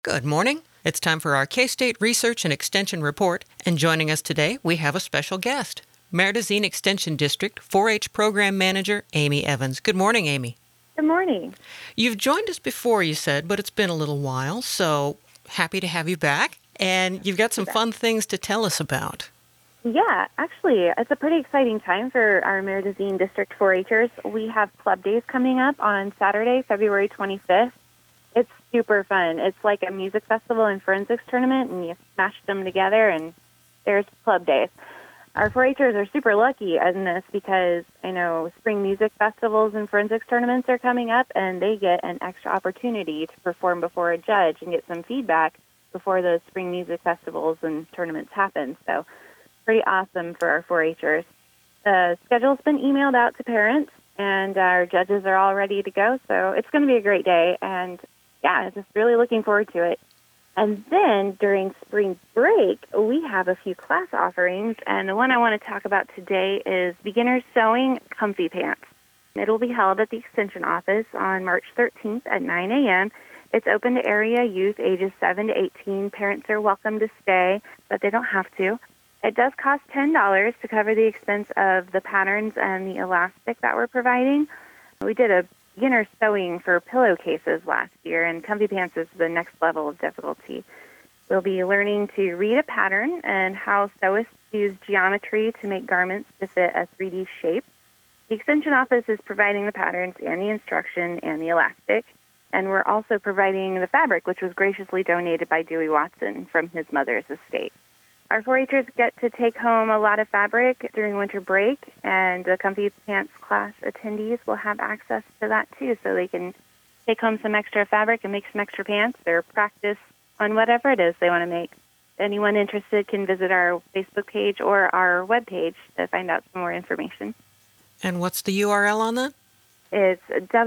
Good morning. It's time for our K-State Research and Extension Report, and joining us today, we have a special guest, Meridazine Extension District 4-H Program Manager Amy Evans. Good morning, Amy. Good morning. You've joined us before, you said, but it's been a little while, so happy to have you back. And you've got some fun things to tell us about. Yeah, actually, it's a pretty exciting time for our Meridazine District 4-Hers. We have Club Days coming up on Saturday, February 25th. It's super fun. It's like a music festival and forensics tournament, and you smash them together, and there's Club Days. Our 4-Hers are super lucky in this because I know spring music festivals and forensics tournaments are coming up, and they get an extra opportunity to perform before a judge and get some feedback before those spring music festivals and tournaments happen. So pretty awesome for our 4-Hers. The schedule's been emailed out to parents, and our judges are all ready to go, so it's going to be a great day, and yeah, just really looking forward to it. And then during spring break, we have a few class offerings, and the one I want to talk about today is Beginner Sewing Comfy Pants. It will be held at the Extension office on March 13th at 9 a.m. It's open to area youth ages 7 to 18. Parents are welcome to stay, but they don't have to. It does cost $10 to cover the expense of the patterns and the elastic that we're providing. We did a beginner sewing for pillowcases last year, and Comfy Pants is the next level of difficulty. We'll be learning to read a pattern and how sewists use geometry to make garments to fit a 3D shape. The Extension office is providing the patterns and the instruction and the elastic, and we're also providing the fabric, which was graciously donated by Dewey Watson from his mother's estate. Our 4-Hers get to take home a lot of fabric during winter break, and the Comfy Pants class attendees will have access to that too, so they can take home some extra fabric and make some extra pants or practice on whatever it is they want to make. Anyone interested can visit our Facebook page or our webpage to find out some more information. And what's the URL on that? It's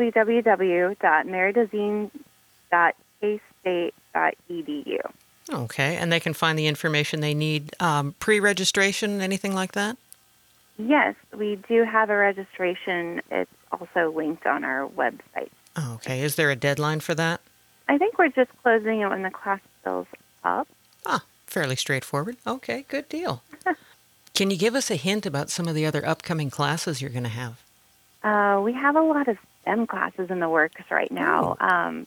www.meridazine.kstate.edu. Okay, and they can find the information they need, pre-registration, anything like that? Yes, we do have a registration. It's also linked on our website. Okay, is there a deadline for that? I think we're just closing it when the class fills up. Fairly straightforward. Okay, good deal. Can you give us a hint about some of the other upcoming classes you're going to have? We have a lot of STEM classes in the works right now.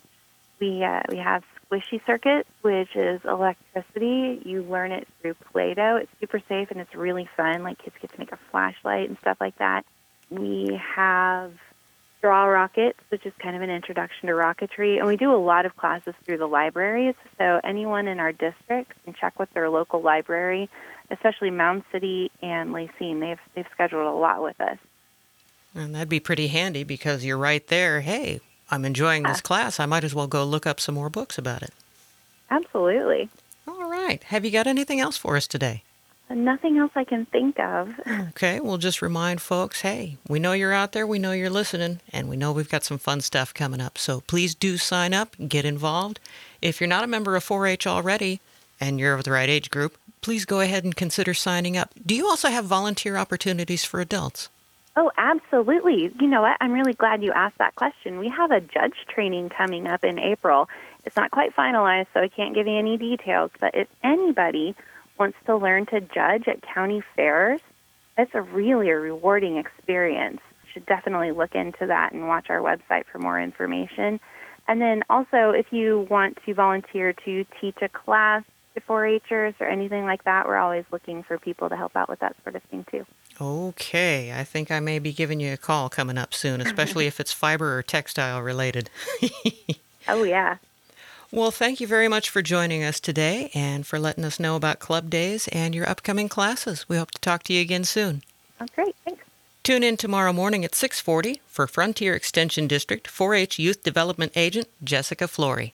We have Squishy Circuit, which is electricity. You learn it through Play-Doh. It's super safe and it's really fun. Like kids get to make a flashlight and stuff like that. We have Straw Rockets, which is kind of an introduction to rocketry. And we do a lot of classes through the libraries. So anyone in our district can check with their local library, especially Mound City and Lacine. They've scheduled a lot with us. And that'd be pretty handy because you're right there. Hey, I'm enjoying this class. I might as well go look up some more books about it. Absolutely. All right. Have you got anything else for us today? Nothing else I can think of. Okay, we'll just remind folks, hey, we know you're out there, we know you're listening, and we know we've got some fun stuff coming up. So please do sign up, get involved. If you're not a member of 4-H already, and you're of the right age group, please go ahead and consider signing up. Do you also have volunteer opportunities for adults? Oh, absolutely. You know what? I'm really glad you asked that question. We have a judge training coming up in April. It's not quite finalized, so I can't give you any details, but if anybody wants to learn to judge at county fairs, it's a really rewarding experience. You should definitely look into that and watch our website for more information. And then also, if you want to volunteer to teach a class to 4-Hers or anything like that, we're always looking for people to help out with that sort of thing, too. Okay, I think I may be giving you a call coming up soon, especially if it's fiber or textile related. Oh, yeah. Well, thank you very much for joining us today and for letting us know about Club Days and your upcoming classes. We hope to talk to you again soon. Oh, great. Thanks. Tune in tomorrow morning at 6:40 for Frontier Extension District 4-H Youth Development Agent Jessica Flory.